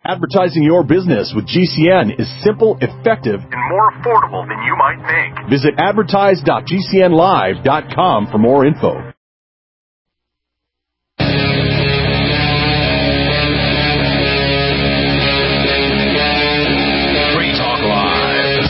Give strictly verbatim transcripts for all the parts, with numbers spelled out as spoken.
Advertising your business with G C N is simple, effective, and more affordable than you might think. Visit advertise dot g c n live dot com for more info. Free Talk Live.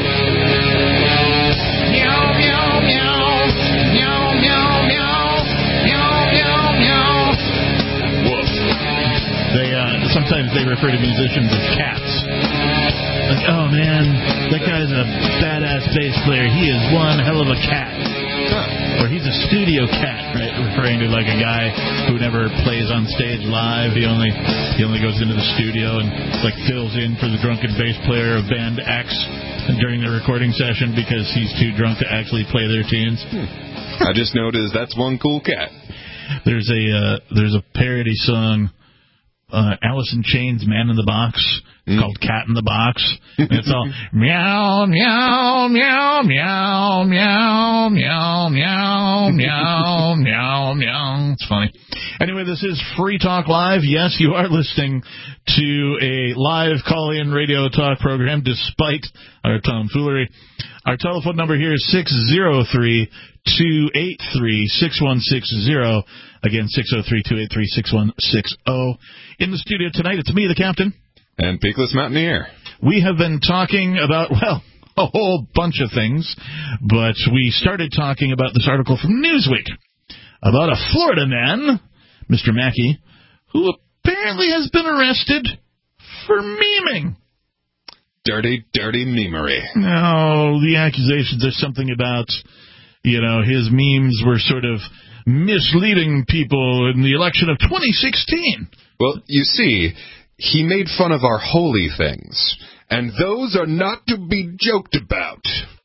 Meow, meow, meow. Meow, meow, meow. Meow, meow, meow. Woof. They, uh, sometimes they refer to musicians as cats. Like, oh, man, that guy's a badass bass player. He is one hell of a cat. Huh. Or he's a studio cat, right? Referring to, like, a guy who never plays on stage live. He only he only goes into the studio and, like, fills in for the drunken bass player of band X during the recording session because he's too drunk to actually play their tunes. Hmm. I just noticed that's one cool cat. There's a, uh, there's a parody song, uh, Alice in Chains' Man in the Box. It's mm. called Cat in the Box. And it's all meow, meow, meow, meow, meow, meow, meow, meow, meow, meow. It's funny. Anyway, this is Free Talk Live. Yes, you are listening to a live call-in radio talk program despite our tomfoolery. Our telephone number here is six oh three, two eight three, six one six zero. Again, six oh three, two eight three, six one six zero. In the studio tonight, it's me, the Captain. And Peakless Mountaineer. We have been talking about, well, a whole bunch of things, but we started talking about this article from Newsweek about a Florida man, Mister Mackey, who apparently has been arrested for memeing. Dirty, dirty memery. No, the accusations are something about, you know, his memes were sort of misleading people in the election of twenty sixteen. Well, you see, he made fun of our holy things, and those are not to be joked about.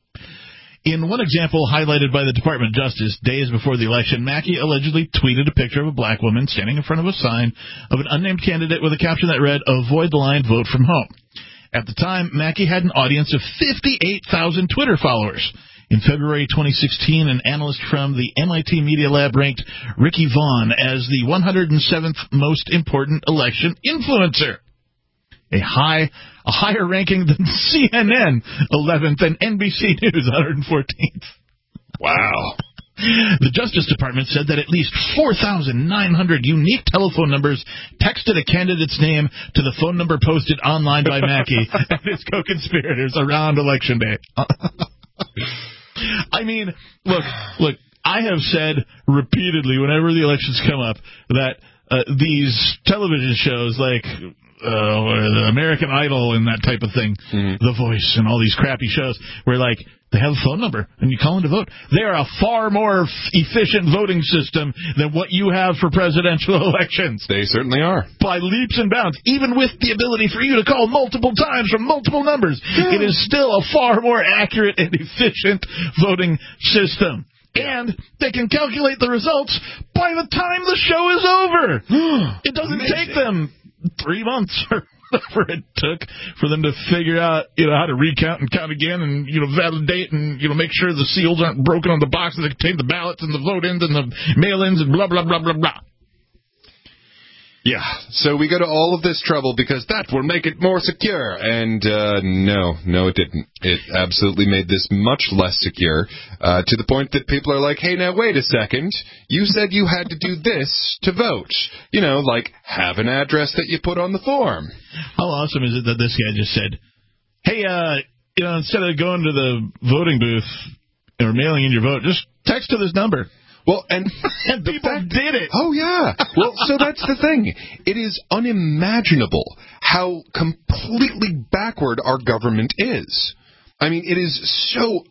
In one example highlighted by the Department of Justice days before the election, Mackey allegedly tweeted a picture of a black woman standing in front of a sign of an unnamed candidate with a caption that read, "Avoid the line, vote from home." At the time, Mackey had an audience of fifty-eight thousand Twitter followers. In February twenty sixteen, an analyst from the M I T Media Lab ranked Ricky Vaughn as the one hundred seventh most important election influencer. A high, a higher ranking than C N N, eleventh, and N B C News, one hundred fourteenth. Wow. The Justice Department said that at least four thousand nine hundred unique telephone numbers texted a candidate's name to the phone number posted online by Mackey and his co-conspirators around Election Day. I mean, look, look, I have said repeatedly whenever the elections come up that uh, these television shows like uh, American Idol and that type of thing, mm-hmm. The Voice and all these crappy shows where, like, they have a phone number and you call in to vote. They are a far more f- efficient voting system than what you have for presidential elections. They certainly are. By leaps and bounds. Even with the ability for you to call multiple times from multiple numbers, yeah. It is still a far more accurate and efficient voting system. Yeah. And they can calculate the results by the time the show is over. It doesn't Amazing. take them three months or whatever it took for them to figure out, you know, how to recount and count again and, you know, validate and, you know, make sure the seals aren't broken on the boxes that contain the ballots and the vote-ins and the mail-ins and blah, blah, blah, blah, blah. Yeah, so we go to all of this trouble because that will make it more secure. And uh, no, no, it didn't. It absolutely made this much less secure uh, to the point that people are like, hey, now, wait a second. You said you had to do this to vote. You know, like have an address that you put on the form. How awesome is it that this guy just said, hey, uh, you know, instead of going to the voting booth or mailing in your vote, just text to this number. Well, and, and people fact, did it. Oh, yeah. Well, so that's the thing. It is unimaginable how completely backward our government is. I mean, it is so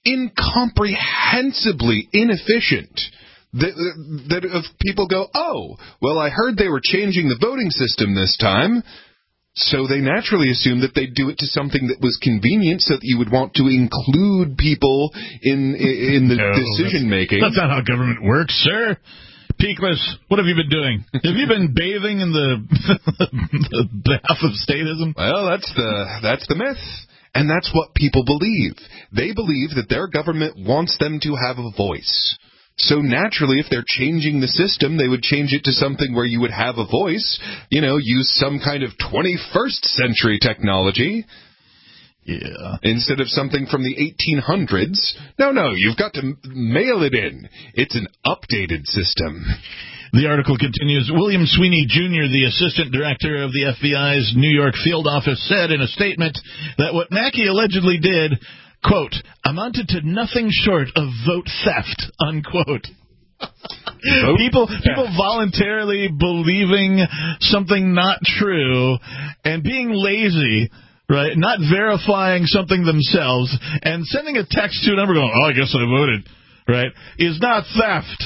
incomprehensibly inefficient that, that if people go, oh, well, I heard they were changing the voting system this time. So they naturally assume that they'd do it to something that was convenient so that you would want to include people in in the no, decision-making. That's, that's not how government works, sir. Peakless, what have you been doing? Have you been bathing in the, the bath of statism? Well, that's the that's the myth. And that's what people believe. They believe that their government wants them to have a voice. So naturally, if they're changing the system, they would change it to something where you would have a voice, you know, use some kind of twenty-first century technology. Yeah. Instead of something from the eighteen hundreds. No, no, you've got to m- mail it in. It's an updated system. The article continues, William Sweeney Junior, the assistant director of the F B I's New York field office, said in a statement that what Mackey allegedly did, quote, amounted to nothing short of vote theft, unquote. Vote people theft. people voluntarily believing something not true and being lazy, right, not verifying something themselves and sending a text to a number going, oh, I guess I voted, right, is not theft.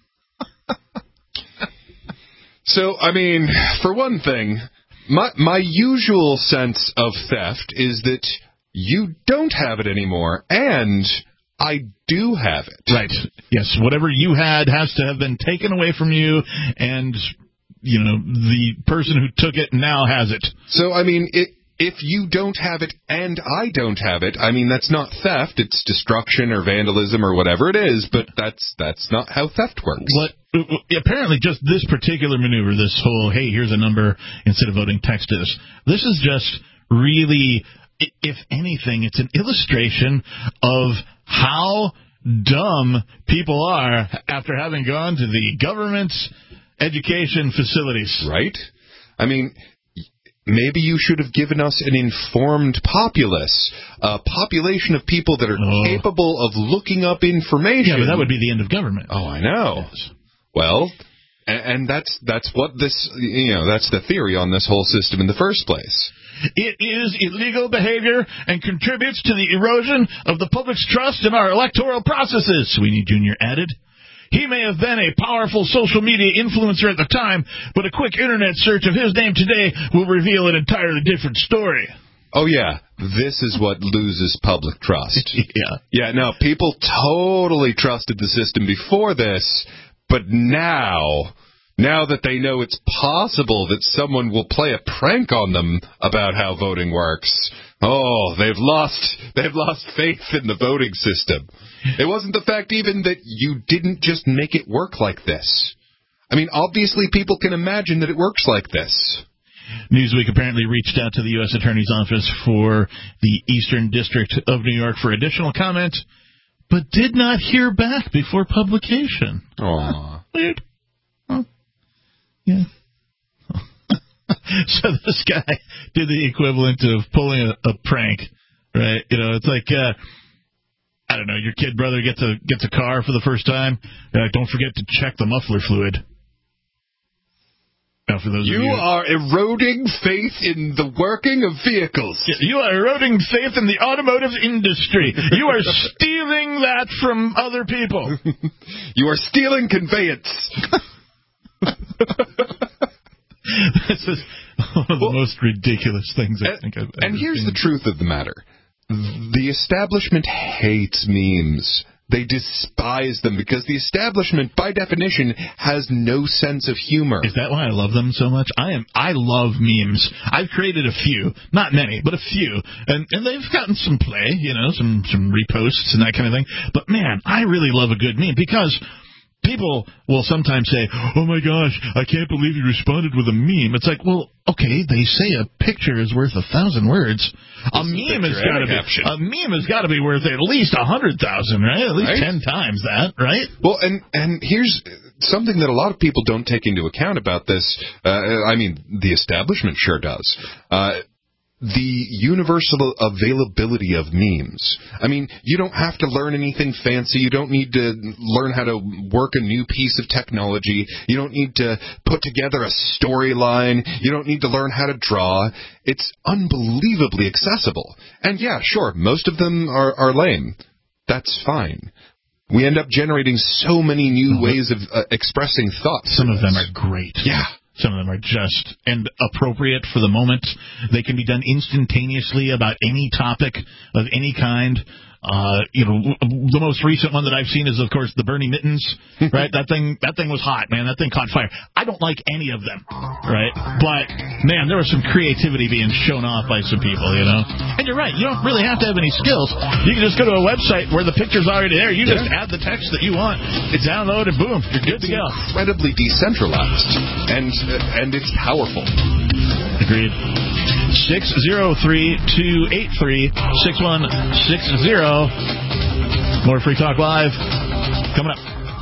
So, I mean, for one thing, my my usual sense of theft is that you don't have it anymore, and I do have it. Right. Yes, whatever you had has to have been taken away from you, and, you know, the person who took it now has it. So, I mean, it, if you don't have it and I don't have it, I mean, that's not theft. It's destruction or vandalism or whatever it is, but that's that's not how theft works. What? Apparently, just this particular maneuver, this whole, hey, here's a number instead of voting, text this. This is just really, if anything, it's an illustration of how dumb people are after having gone to the government's education facilities. Right? I mean, maybe you should have given us an informed populace, a population of people that are oh. capable of looking up information. Yeah, but that would be the end of government. Oh, I know. Yes. Well, and, and that's that's what this, you know, that's the theory on this whole system in the first place. It is illegal behavior and contributes to the erosion of the public's trust in our electoral processes, Sweeney Junior added. He may have been a powerful social media influencer at the time, but a quick internet search of his name today will reveal an entirely different story. Oh, yeah. This is what loses public trust. yeah. Yeah, no, people totally trusted the system before this, but now, now that they know it's possible that someone will play a prank on them about how voting works, oh, they've lost, they've lost faith in the voting system. It wasn't the fact even that you didn't just make it work like this. I mean, obviously people can imagine that it works like this. Newsweek apparently reached out to the U S Attorney's Office for the Eastern District of New York for additional comment, but did not hear back before publication. Aww. Weird. Huh. Yeah. So this guy did the equivalent of pulling a, a prank, right? You know, it's like, uh, I don't know, your kid brother gets a gets a car for the first time. Uh, don't forget to check the muffler fluid. Now, for those you, of you are eroding faith in the working of vehicles. You are eroding faith in the automotive industry. You are stealing that from other people. You are stealing conveyance. This is one of the well, most ridiculous things I and, think I've ever And here's seen. the truth of the matter. The establishment hates memes. They despise them because the establishment, by definition, has no sense of humor. Is that why I love them so much? I am. I love memes. I've created a few, not many, but a few, and and they've gotten some play, you know, some some reposts and that kind of thing. But man, I really love a good meme because people will sometimes say, oh my gosh, I can't believe you responded with a meme. It's like, well, okay, they say a picture is worth a thousand words. A meme has got to be a meme has got to be worth at least a hundred thousand, right? At least right? ten times that, right? Well, and and here's something that a lot of people don't take into account about this. Uh, I mean, the establishment sure does. Uh, The universal availability of memes. I mean, you don't have to learn anything fancy. You don't need to learn how to work a new piece of technology. You don't need to put together a storyline. You don't need to learn how to draw. It's unbelievably accessible. And yeah, sure, most of them are, are lame. That's fine. We end up generating so many new mm-hmm. ways of uh, expressing thoughts. Some of them are great. Yeah. Some of them are just and appropriate for the moment. They can be done instantaneously about any topic of any kind. Uh, you know, the most recent one that I've seen is, of course, the Bernie Mittens, right? That thing, that thing was hot, man. That thing caught fire. I don't like any of them, right? But, man, there was some creativity being shown off by some people, you know? And you're right. You don't really have to have any skills. You can just go to a website where the picture's already there. You just yeah. add the text that you want. It's download and boom, you're good it's to go. Incredibly decentralized, and uh, and it's powerful. Agreed. six zero three, two eight three, six one six zero. More Free Talk Live coming up.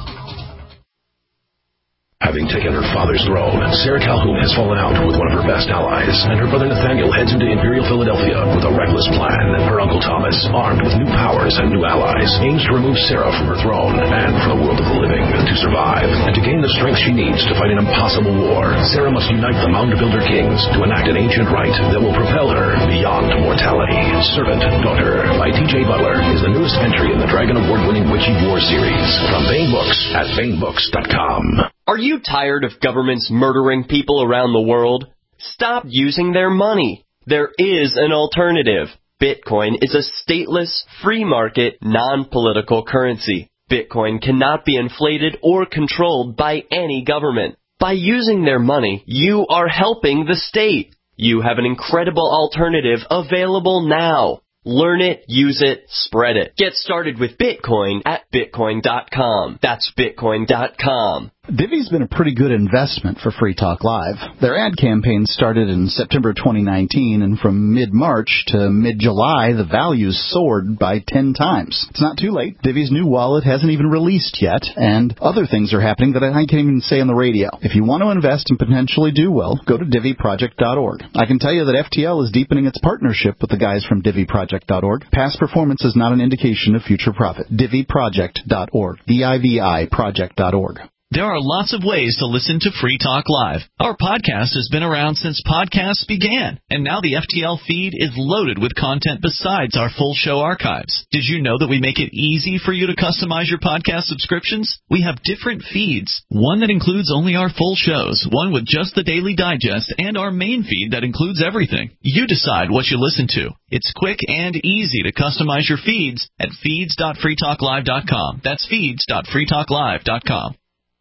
Having taken her father's throne, Sarah Calhoun has fallen out with one of her best allies, and her brother Nathaniel heads into Imperial Philadelphia with a reckless plan. Her uncle Thomas, armed with new powers and new allies, aims to remove Sarah from her throne and from the world of the living. To survive, and to gain the strength she needs to fight an impossible war, Sarah must unite the Mound Builder Kings to enact an ancient rite that will propel her beyond mortality. Servant Daughter by T J Butler is the newest entry in the Dragon Award-winning Witchy War series from Baen Books at baen books dot com. Are you tired of governments murdering people around the world? Stop using their money. There is an alternative. Bitcoin is a stateless, free market, non-political currency. Bitcoin cannot be inflated or controlled by any government. By using their money, you are helping the state. You have an incredible alternative available now. Learn it, use it, spread it. Get started with Bitcoin at bitcoin dot com. That's bitcoin dot com. Divvy's been a pretty good investment for Free Talk Live. Their ad campaign started in September twenty nineteen, and from mid-March to mid-July, the values soared by ten times. It's not too late. Divvy's new wallet hasn't even released yet, and other things are happening that I can't even say on the radio. If you want to invest and potentially do well, go to divvy project dot org. I can tell you that F T L is deepening its partnership with the guys from divvy project dot org. Past performance is not an indication of future profit. divvy project dot org. D I V I project dot org. There are lots of ways to listen to Free Talk Live. Our podcast has been around since podcasts began, and now the F T L feed is loaded with content besides our full show archives. Did you know that we make it easy for you to customize your podcast subscriptions? We have different feeds, one that includes only our full shows, one with just the Daily Digest, and our main feed that includes everything. You decide what you listen to. It's quick and easy to customize your feeds at feeds dot free talk live dot com. That's feeds dot free talk live dot com.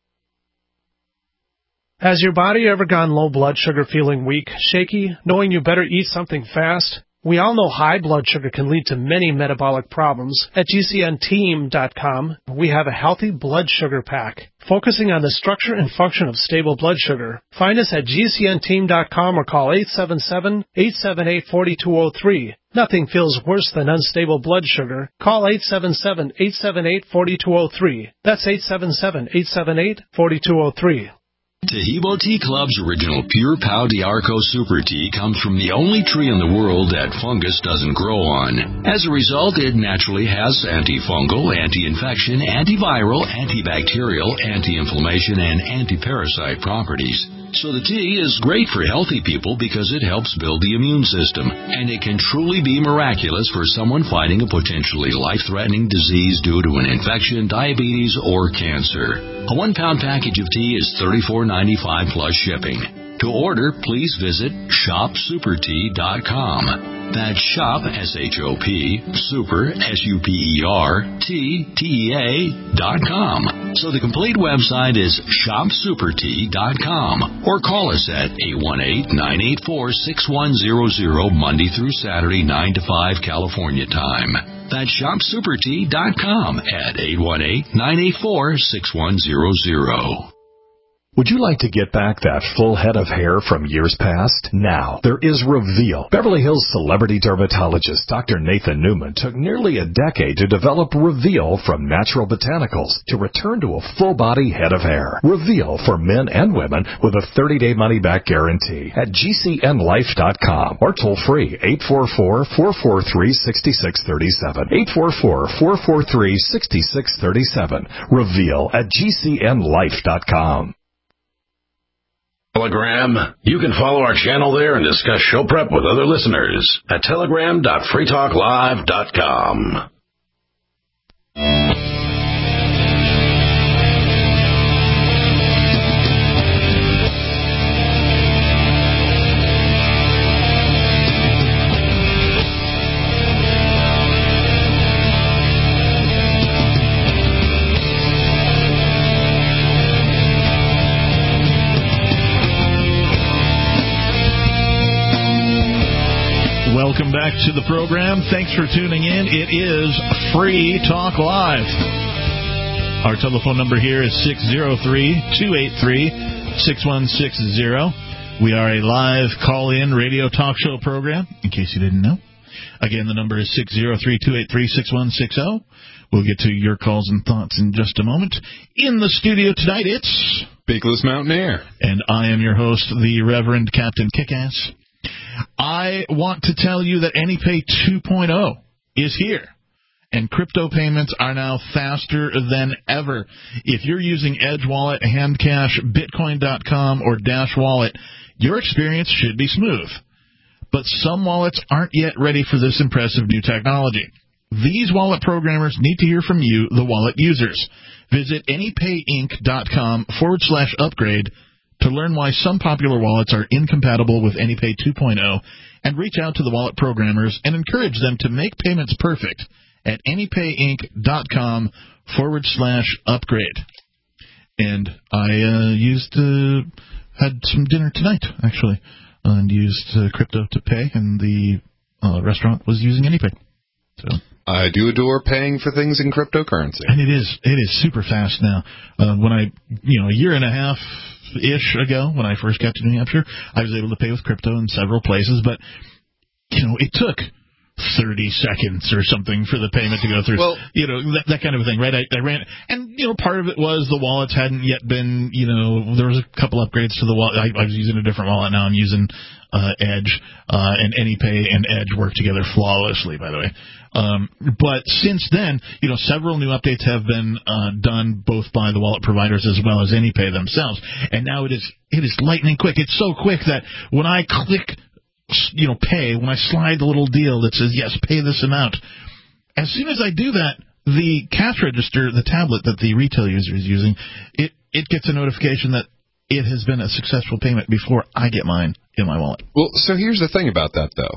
Has your body ever gone low blood sugar, feeling weak, shaky, knowing you better eat something fast? We all know high blood sugar can lead to many metabolic problems. At G C N team dot com, we have a healthy blood sugar pack, focusing on the structure and function of stable blood sugar. Find us at G C N team dot com or call eight seven seven, eight seven eight, four two zero three. Nothing feels worse than unstable blood sugar. Call eight seven seven, eight seven eight, four two zero three. That's eight seven seven, eight seven eight, four two zero three. Tahibo Tea Club's original Pure Pau D'Arco Super Tea comes from the only tree in the world that fungus doesn't grow on. As a result, it naturally has antifungal, anti-infection, antiviral, antibacterial, anti-inflammation, and anti-parasite properties. So the tea is great for healthy people because it helps build the immune system, and it can truly be miraculous for someone fighting a potentially life-threatening disease due to an infection, diabetes, or cancer. A one-pound package of tea is thirty-four ninety-five plus shipping. To order, please visit shop super tea dot com. That's shop, S H O P, super, S U P E R, T, T E A, dot com. So the complete website is shop super tea dot com. Or call us at eight one eight, nine eight four, six one zero zero, Monday through Saturday, nine to five, California time. That's shop super tea dot com at eight one eight, nine eight four, six one zero zero. Would you like to get back that full head of hair from years past? Now, there is Reveal. Beverly Hills celebrity dermatologist Doctor Nathan Newman took nearly a decade to develop Reveal from natural botanicals to return to a full-body head of hair. Reveal for men and women with a thirty-day money-back guarantee at G C N life dot com or toll-free eight four four, four four three, six six three seven. eight four four, four four three, six six three seven. Reveal at G C N life dot com. Telegram. You can follow our channel there and discuss show prep with other listeners at telegram dot free talk live dot com. Welcome back to the program. Thanks for tuning in. It is Free Talk Live. Our telephone number here is six oh three, two eight three, six one six zero. We are a live call-in radio talk show program, in case you didn't know. Again, the number is six oh three, two eight three, six one six zero. We'll get to your calls and thoughts in just a moment. In the studio tonight, it's Beakless Mountaineer. And I am your host, the Reverend Captain Kickass. I want to tell you that AnyPay two point oh is here, and crypto payments are now faster than ever. If you're using Edge Wallet, Handcash, Bitcoin dot com, or Dash Wallet, your experience should be smooth. But some wallets aren't yet ready for this impressive new technology. These wallet programmers need to hear from you, the wallet users. Visit AnyPayInc.com forward slash upgrade to learn why some popular wallets are incompatible with AnyPay two point oh, and reach out to the wallet programmers and encourage them to make payments perfect at AnyPayInc.com forward slash upgrade. And I uh, used uh, had some dinner tonight, actually, and used uh, crypto to pay, and the uh, restaurant was using AnyPay. So I do adore paying for things in cryptocurrency. And it is it is super fast now. Uh, when I, you know, a year and a half ish ago, when I first got to New Hampshire, I was able to pay with crypto in several places, but, you know, it took thirty seconds or something for the payment to go through. Well, you know, that, that kind of a thing, right? I, I ran, and, you know, part of it was the wallets hadn't yet been, you know, there was a couple upgrades to the wallet. I, I was using a different wallet. Now I'm using uh, Edge, uh, and AnyPay and Edge work together flawlessly, by the way. Um, but since then, you know, several new updates have been uh, done both by the wallet providers as well as AnyPay themselves. And now it is it is lightning quick. It's so quick that when I click, you know, pay, when I slide the little deal that says, yes, pay this amount, as soon as I do that, the cash register, the tablet that the retail user is using, it, it gets a notification that it has been a successful payment before I get mine in my wallet. Well, so here's the thing about that, though.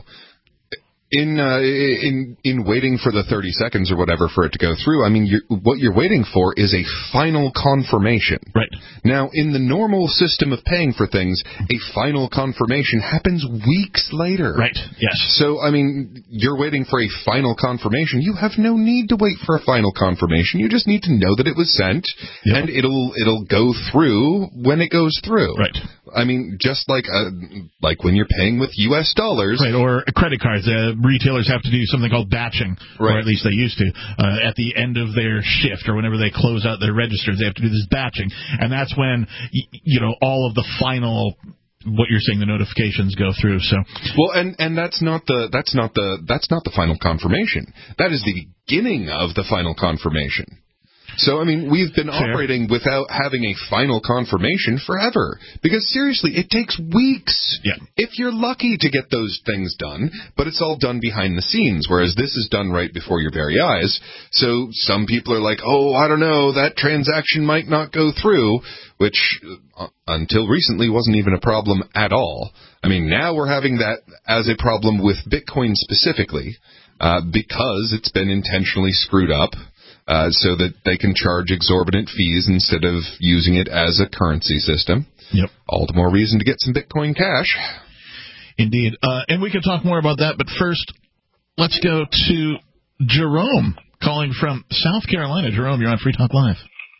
In uh, in in waiting for the thirty seconds or whatever for it to go through, I mean, you're, what you're waiting for is a final confirmation. Right. Now, in the normal system of paying for things, a final confirmation happens weeks later. Right. Yes. So, I mean, you're waiting for a final confirmation. You have no need to wait for a final confirmation. You just need to know that it was sent, yep. and it'll it'll go through when it goes through. Right. I mean, just like uh, like when you're paying with U S dollars. Right, or credit cards. Uh, retailers have to do something called batching, right. or at least they used to. Uh, at the end of their shift or whenever they close out their registers, they have to do this batching. And that's when, you know, all of the final, what you're saying, the notifications go through. So well, and and that's not the that's not the that's not the final confirmation. That is the beginning of the final confirmation. So, I mean, we've been Fair. operating without having a final confirmation forever. Because, seriously, it takes weeks. Yeah. If you're lucky to get those things done, but it's all done behind the scenes, whereas this is done right before your very eyes. So some people are like, oh, I don't know, that transaction might not go through, which uh, until recently wasn't even a problem at all. I mean, now we're having that as a problem with Bitcoin specifically, uh, because it's been intentionally screwed up. Uh, so that they can charge exorbitant fees instead of using it as a currency system. Yep. All the more reason to get some Bitcoin Cash. Indeed. Uh, and we can talk more about that, but first, let's go to Jerome, calling from South Carolina. Jerome, you're on Free Talk Live.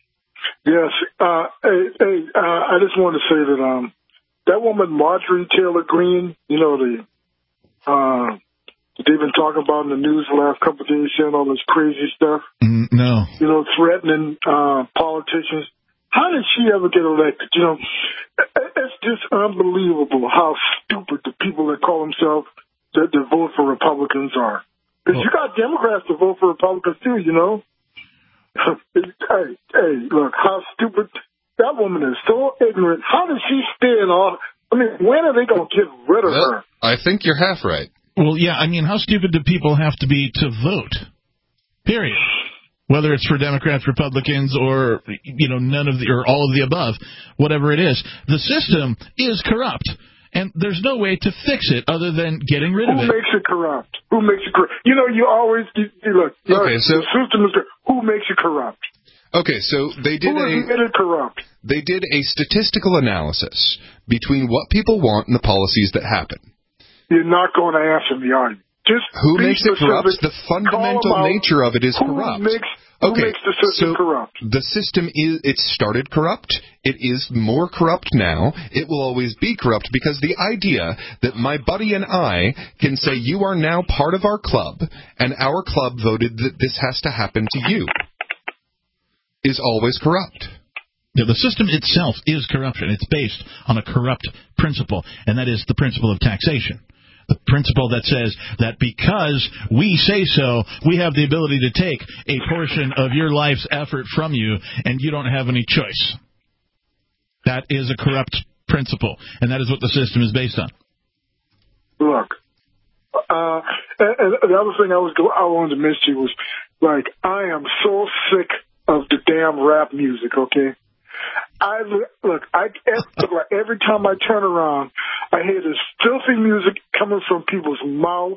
Yes. Uh, hey, hey uh, I just want to say that um, that woman, Marjorie Taylor Greene, you know, the... Uh, they've been talking about in the news the last couple of days, saying all this crazy stuff. Mm, no. You know, threatening uh, politicians. How did she ever get elected? You know, it's just unbelievable how stupid the people that call themselves that, that vote for Republicans are. Because well, you got Democrats to vote for Republicans too, you know. hey, hey, look, how stupid. That woman is so ignorant. How does she stay in all? I mean, when are they going to get rid of well, her? I think you're half right. Well, yeah, I mean, how stupid do people have to be to vote? Period. Whether it's for Democrats, Republicans, or, you know, none of the, or all of the above, whatever it is. The system is corrupt, and there's no way to fix it other than getting rid Who of it. Who makes it corrupt? Who makes it corrupt? You know, you always, you, you look, okay, so, the system is corrupt. Who makes it corrupt? Okay, so they did Who a made it corrupt? They did a statistical analysis between what people want and the policies that happen. you're not going to answer me, are you? Just Who be makes it specific. corrupt? The fundamental Call 'em out. nature of it is Who corrupt. Makes, who okay, makes the system so corrupt? the system is, it started corrupt. It is more corrupt now. It will always be corrupt because the idea that my buddy and I can say you are now part of our club and our club voted that this has to happen to you is always corrupt. Yeah, the system itself is corruption. It's based on a corrupt principle, and that is the principle of taxation. The principle that says that because we say so, we have the ability to take a portion of your life's effort from you, and you don't have any choice. That is a corrupt principle, and that is what the system is based on. Look, uh, and, and the other thing I was I wanted to mention to you was, like, I am so sick of the damn rap music, okay? I look, I look, every time I turn around, I hear this filthy music coming from people's mouth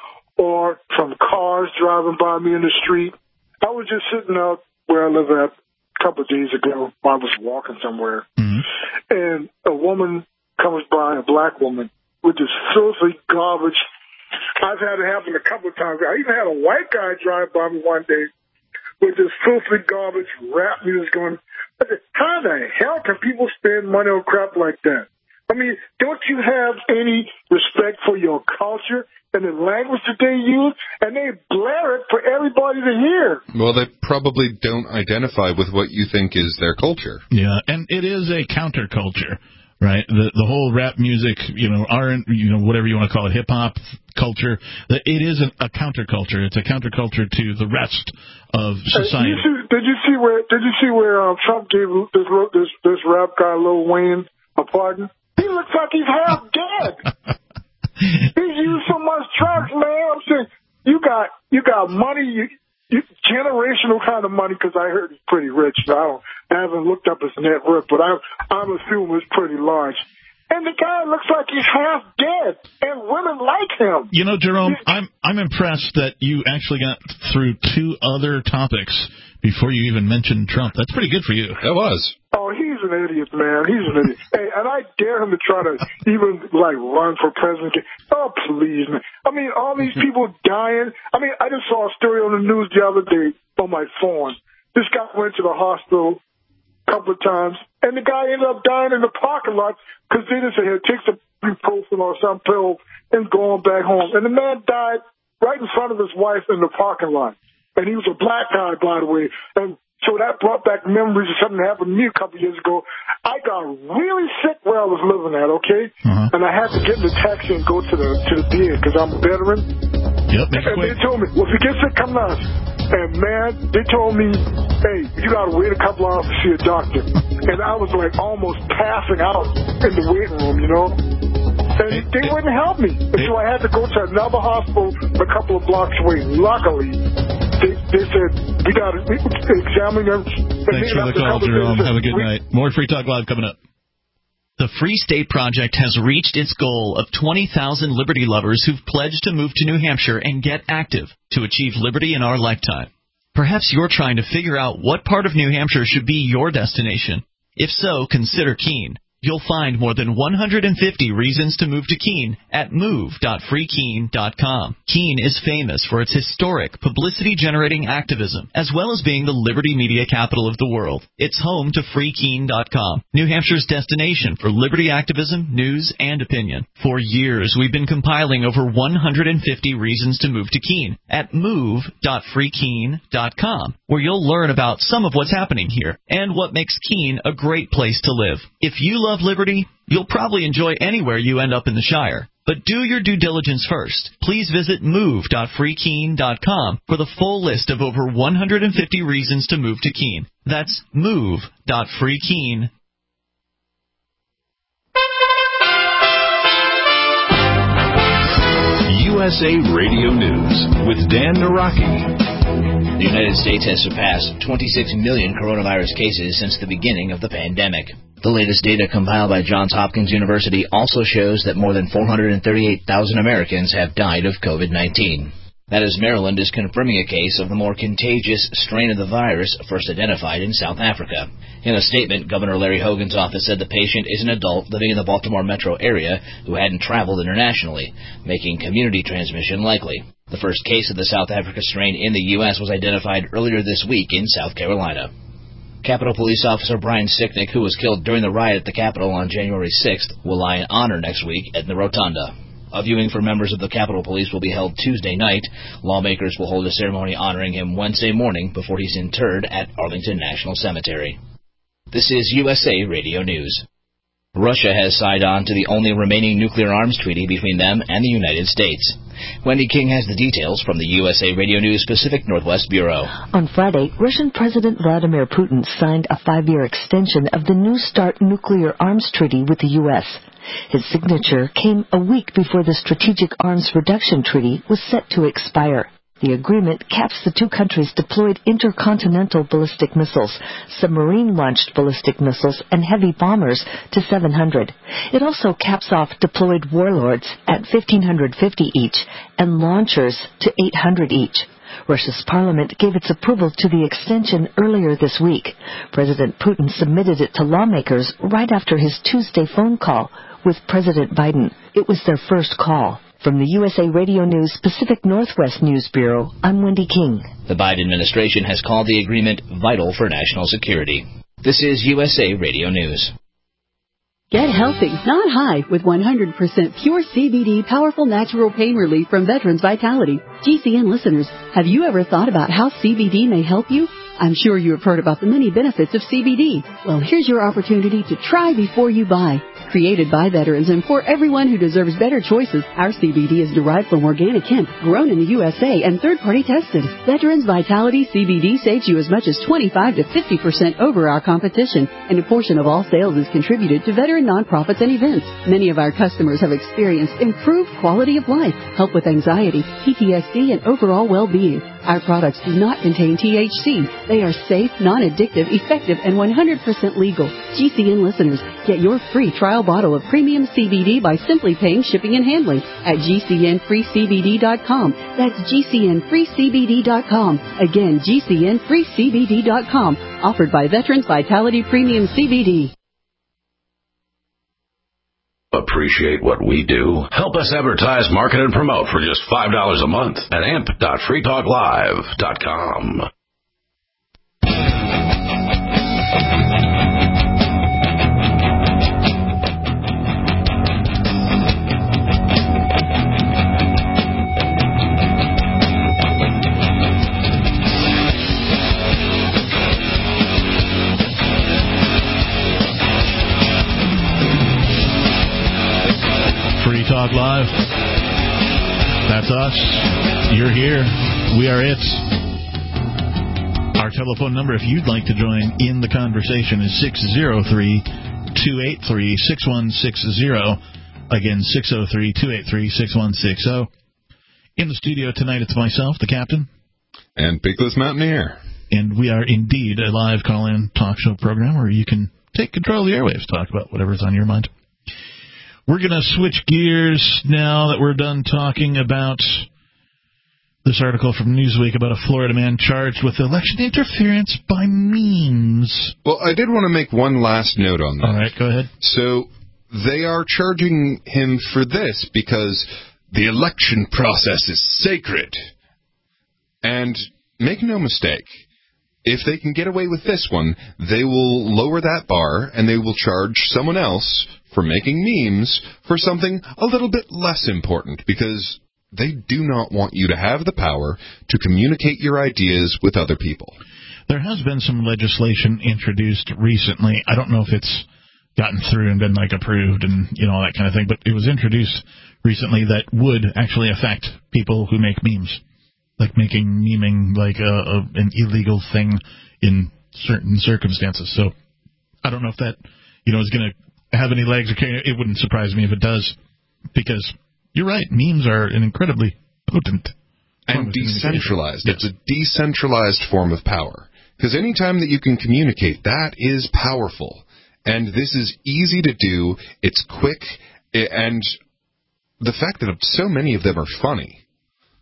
or from cars driving by me in the street. I was just sitting out where I live at a couple of days ago while I was walking somewhere, mm-hmm. and a woman comes by, a black woman, with this filthy garbage. I've had it happen a couple of times. I even had a white guy drive by me one day with this filthy garbage rap music going. How the hell can people spend money on crap like that? I mean, don't you have any respect for your culture and the language that they use? And they blare it for everybody to hear. Well, they probably don't identify with what you think is their culture. Yeah, and it is a counterculture, right? The the whole rap music, you know, R and you know whatever you want to call it, hip hop culture. It is a, a counterculture. It's a counterculture to the rest of society. Did you see, did you see where Did you see where uh, Trump gave this, this this rap guy Lil Wayne a pardon? He looks like he's half dead. He's used so much drugs, man. I'm saying you got you got money, you, you, generational kind of money. Because I heard he's pretty rich. I don't, I haven't looked up his net worth, but I, I'm assuming it's pretty large. And the guy looks like he's half dead, and women like him. You know, Jerome, I'm I'm impressed that you actually got through two other topics before you even mentioned Trump. That's pretty good for you. That was. Oh, he's an idiot, man. He's an idiot. Hey, and I dare him to try to even, like, run for president. Oh, please, man. I mean, all these people dying. I mean, I just saw a story on the news the other day on my phone. This guy went to the hospital a couple of times, and the guy ended up dying in the parking lot because they just said, here, take some ibuprofen or some pill and going back home. And the man died right in front of his wife in the parking lot. And he was a black guy, by the way. And so that brought back memories of something that happened to me a couple of years ago. I got really sick where I was living at, okay? Uh-huh. And I had to get in the taxi and go to the to the V A because I'm a veteran. Yep, and they told me, well, if you get sick, come to us. And, man, they told me, hey, you got to wait a couple hours to see a doctor. And I was, like, almost passing out in the waiting room, you know? And they, they wouldn't help me. And so I had to go to another hospital a couple of blocks away. Luckily, they, they said, we got to examine them. Thanks for the call, Jerome. Have a good we, night. More Free Talk Live coming up. The Free State Project has reached its goal of twenty thousand liberty lovers who've pledged to move to New Hampshire and get active to achieve liberty in our lifetime. Perhaps you're trying to figure out what part of New Hampshire should be your destination. If so, consider Keene. You'll find more than one hundred fifty reasons to move to Keene at move dot free keene dot com. Keene is famous for its historic, publicity-generating activism, as well as being the liberty media capital of the world. It's home to free keene dot com, New Hampshire's destination for liberty activism, news, and opinion. For years, we've been compiling over one hundred fifty reasons to move to Keene at move dot free keene dot com, where you'll learn about some of what's happening here and what makes Keene a great place to live. If you love liberty, you'll probably enjoy anywhere you end up in the Shire. But do your due diligence first. Please visit move dot free keene dot com for the full list of over one hundred fifty reasons to move to Keene. That's move dot free keene. U S A Radio News with Dan Naraki. The United States has surpassed twenty-six million coronavirus cases since the beginning of the pandemic. The latest data compiled by Johns Hopkins University also shows that more than four hundred thirty-eight thousand Americans have died of COVID nineteen. That is, Maryland is confirming a case of the more contagious strain of the virus first identified in South Africa. In a statement, Governor Larry Hogan's office said the patient is an adult living in the Baltimore metro area who hadn't traveled internationally, making community transmission likely. The first case of the South Africa strain in the U S was identified earlier this week in South Carolina. Capitol Police Officer Brian Sicknick, who was killed during the riot at the Capitol on January sixth, will lie in honor next week at the Rotunda. A viewing for members of the Capitol Police will be held Tuesday night. Lawmakers will hold a ceremony honoring him Wednesday morning before he's interred at Arlington National Cemetery. This is U S A Radio News. Russia has signed on to the only remaining nuclear arms treaty between them and the United States. Wendy King has the details from the U S A Radio News Pacific Northwest Bureau. On Friday, Russian President Vladimir Putin signed a five-year extension of the New START nuclear arms treaty with the U S His signature came a week before the Strategic Arms Reduction Treaty was set to expire. The agreement caps the two countries' deployed intercontinental ballistic missiles, submarine-launched ballistic missiles, and heavy bombers to seven hundred. It also caps off deployed warlords at fifteen fifty each and launchers to eight hundred each. Russia's parliament gave its approval to the extension earlier this week. President Putin submitted it to lawmakers right after his Tuesday phone call with President Biden. It was their first call. From the U S A Radio News Pacific Northwest News Bureau, I'm Wendy King. The Biden administration has called the agreement vital for national security. This is U S A Radio News. Get healthy, not high, with one hundred percent pure C B D powerful natural pain relief from Veterans Vitality. G C N listeners, have you ever thought about how C B D may help you? I'm sure you have heard about the many benefits of C B D. Well, here's your opportunity to try before you buy. Created by veterans and for everyone who deserves better choices, our C B D is derived from organic hemp, grown in the U S A and third-party tested. Veterans Vitality C B D saves you as much as twenty-five to fifty percent over our competition, and a portion of all sales is contributed to veteran nonprofits and events. Many of our customers have experienced improved quality of life, help with anxiety, P T S D, and overall well-being. Our products do not contain T H C. They are safe, non-addictive, effective, and one hundred percent legal. G C N listeners, get your free trial bottle of premium C B D by simply paying shipping and handling at G C N free C B D dot com. That's G C N free C B D dot com. Again, G C N free C B D dot com. Offered by Veterans Vitality Premium C B D. Appreciate what we do? Help us advertise, market, and promote for just five dollars a month at amp dot free talk live dot com. Free Talk Live. That's us. You're here. We are it. Our telephone number, if you'd like to join in the conversation, is six oh three, two eight three, six one six zero. Again, six oh three, two eight three, six one six zero. In the studio tonight, it's myself, the captain. And Peakless Mountaineer. And we are indeed a live call-in talk show program where you can take control of the airwaves, talk about whatever's on your mind. We're going to switch gears now that we're done talking about this article from Newsweek about a Florida man charged with election interference by memes. Well, I did want to make one last note on that. All right, go ahead. So they are charging him for this because the election process is sacred. And make no mistake, if they can get away with this one, they will lower that bar and they will charge someone else for making memes for something a little bit less important, because they do not want you to have the power to communicate your ideas with other people. There has been some legislation introduced recently. I don't know if it's gotten through and been like approved and you know that kind of thing, but it was introduced recently that would actually affect people who make memes, like making meming like a, a, an illegal thing in certain circumstances. So I don't know if that you know is going to have any legs. It wouldn't surprise me if it does, because you're right, memes are an incredibly potent and decentralized. Yes. It's a decentralized form of power, because any time that you can communicate, that is powerful, and this is easy to do. It's quick, and the fact that so many of them are funny.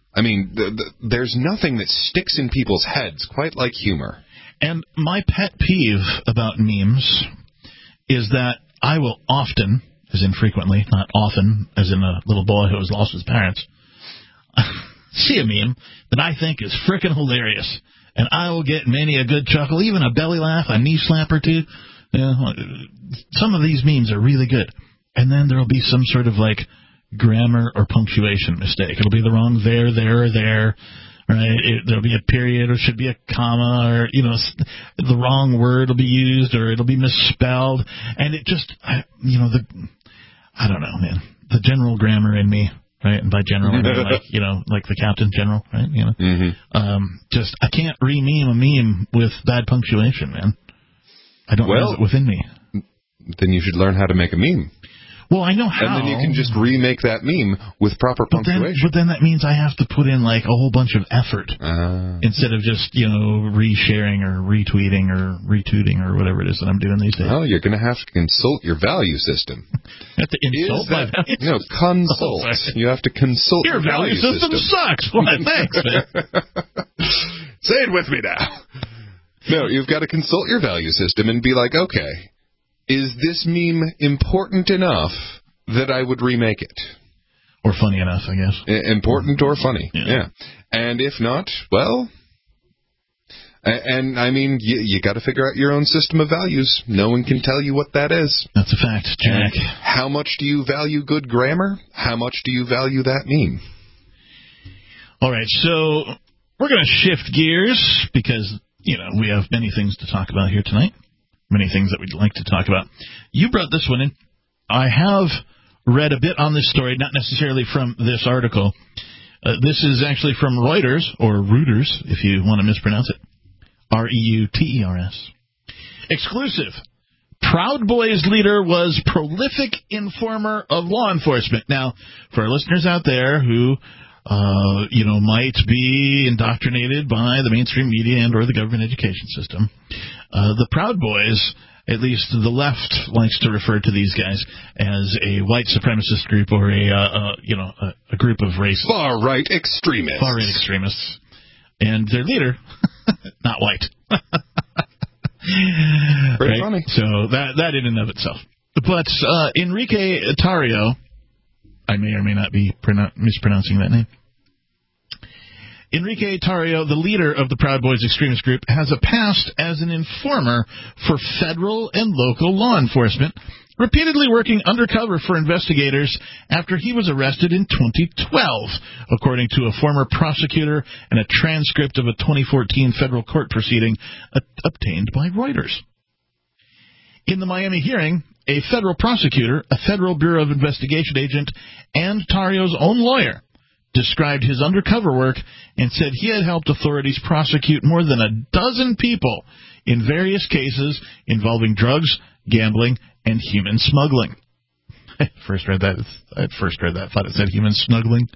I mean, th- th- there's nothing that sticks in people's heads quite like humor. And my pet peeve about memes is that I will often, as in frequently, not often, as in a little boy who has lost his parents, see a meme that I think is frickin' hilarious. And I will get many a good chuckle, even a belly laugh, a knee slap or two. You know, some of these memes are really good. And then there will be some sort of, like, grammar or punctuation mistake. It'll be the wrong there, there, or there. Right, it, there'll be a period, or should be a comma, or, you know, the wrong word will be used, or it'll be misspelled, and it just, I, you know, the, I don't know, man, the general grammar in me, right, and by general, I mean like, you know, like the Captain General, right, you know, mm-hmm. um, just, I can't re-meme a meme with bad punctuation, man. I don't well, have it within me. Then you should learn how to make a meme. Well, I know how. And then you can just remake that meme with proper but punctuation. Then, but then that means I have to put in, like, a whole bunch of effort uh. instead of just, you know, resharing or retweeting or retweeting or whatever it is that I'm doing these days. Well, you're going to have to consult your value system. You have to insult that, my value No, consult. Oh, you have to consult your, your value, value system. system sucks. Well, thanks, man. Say it with me now. No, you've got to consult your value system and be like, okay, is this meme important enough that I would remake it? Or funny enough, I guess. I- important or funny, yeah. yeah. And if not, well, and, and I mean, you, you got to figure out your own system of values. No one can tell you what that is. That's a fact, Jack. And how much do you value good grammar? How much do you value that meme? All right, so we're going to shift gears because, you know, we have many things to talk about here tonight. Many things that we'd like to talk about. You brought this one in. I have read a bit on this story, not necessarily from this article. Uh, this is actually from Reuters, or Reuters, if you want to mispronounce it. R E U T E R S. Exclusive. Proud Boys leader was prolific informer of law enforcement. Now, for our listeners out there who, uh, you know, might be indoctrinated by the mainstream media and or the government education system, uh, the Proud Boys, at least the left likes to refer to these guys as a white supremacist group or a, uh, uh, you know, a, a group of racists. Far-right extremists. Far-right extremists. And their leader, not white. Pretty right? funny. So that, that in and of itself. But uh, Enrique Tarrio, I may or may not be pronou- mispronouncing that name. Enrique Tarrio, the leader of the Proud Boys extremist group, has a past as an informer for federal and local law enforcement, repeatedly working undercover for investigators after he was arrested in twenty twelve, according to a former prosecutor and a transcript of a twenty fourteen federal court proceeding uh, obtained by Reuters. In the Miami hearing, a federal prosecutor, a Federal Bureau of Investigation agent, and Tarrio's own lawyer described his undercover work and said he had helped authorities prosecute more than a dozen people in various cases involving drugs, gambling, and human smuggling. I first read that. I first read that. Thought it said human snuggling.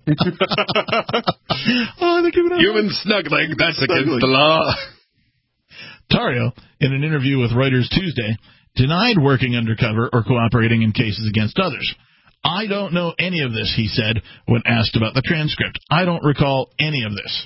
oh, they're giving human snuggling. That's snuggling. Against the law. Tarrio, in an interview with Reuters Tuesday, denied working undercover or cooperating in cases against others. I don't know any of this, he said, when asked about the transcript. I don't recall any of this.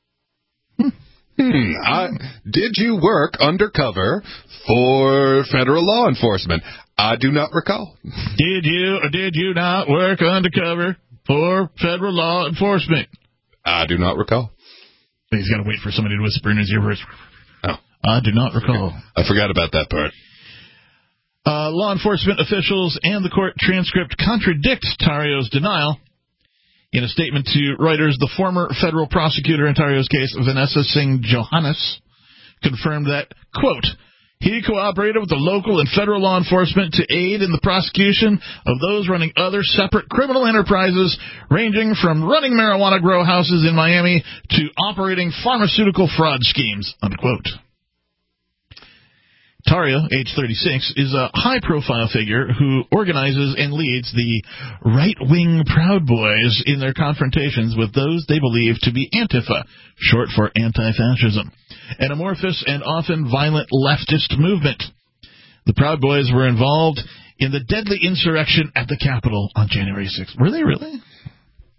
Hmm. I, did you work undercover for federal law enforcement? I do not recall. Did you or did you not work undercover for federal law enforcement? I do not recall. He's got to wait for somebody to whisper in his ear. Oh. I do not recall. I forgot about that part. Uh, law enforcement officials and the court transcript contradict Tarrio's denial. In a statement to Reuters, the former federal prosecutor in Tarrio's case, Vanessa Singh Johannes, confirmed that, quote, he cooperated with the local and federal law enforcement to aid in the prosecution of those running other separate criminal enterprises, ranging from running marijuana grow houses in Miami to operating pharmaceutical fraud schemes, unquote. Tarrio, age thirty-six, is a high-profile figure who organizes and leads the right-wing Proud Boys in their confrontations with those they believe to be Antifa, short for anti-fascism, an amorphous and often violent leftist movement. The Proud Boys were involved in the deadly insurrection at the Capitol on January sixth. Were they really?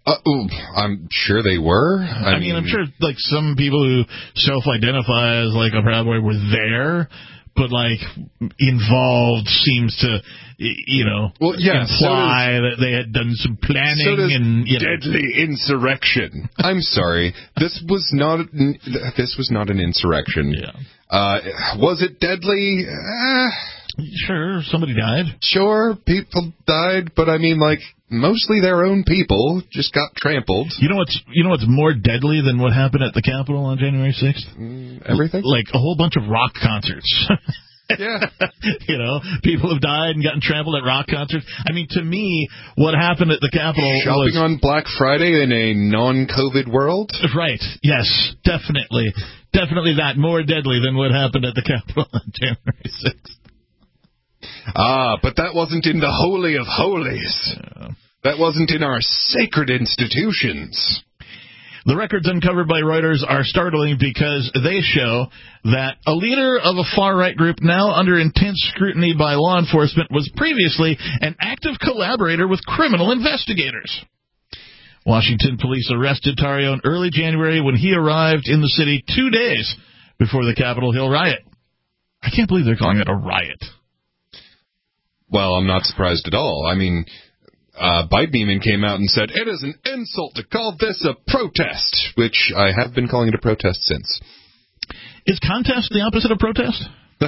Uh, ooh, I'm sure they were. I, I mean, mean, I'm sure like some people who self-identify as like a Proud Boy were there, but like involved seems to, you know, well, yeah, imply so does, that they had done some planning so does and you know. deadly insurrection. I'm sorry, this was not this was not an insurrection. Yeah. Uh, was it deadly? Uh, Sure, somebody died. Sure, people died, but I mean, like, mostly their own people just got trampled. You know what's you know what's more deadly than what happened at the Capitol on January sixth? Mm, everything? Like a whole bunch of rock concerts. Yeah. You know, people have died and gotten trampled at rock concerts. I mean, to me, what happened at the Capitol Shopping was... on Black Friday in a non-COVID world? Right. Yes, definitely. Definitely that. More deadly than what happened at the Capitol on January sixth. Ah, but that wasn't in the Holy of Holies. Yeah. That wasn't in our sacred institutions. The records uncovered by Reuters are startling because they show that a leader of a far-right group now under intense scrutiny by law enforcement was previously an active collaborator with criminal investigators. Washington police arrested Tarrio in early January when he arrived in the city two days before the Capitol Hill riot. I can't believe they're calling it a riot. Well, I'm not surprised at all. I mean, uh, Biden even came out and said, it is an insult to call this a protest, which I have been calling it a protest since. Is contest the opposite of protest?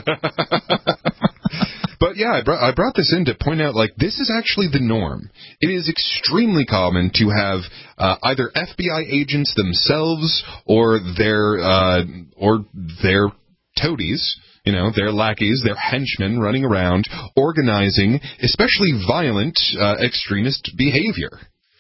But yeah, I brought, I brought this in to point out, like, this is actually the norm. It is extremely common to have uh, either F B I agents themselves or their uh, or their toadies, you know, their lackeys, their henchmen running around organizing, especially violent uh, extremist behavior.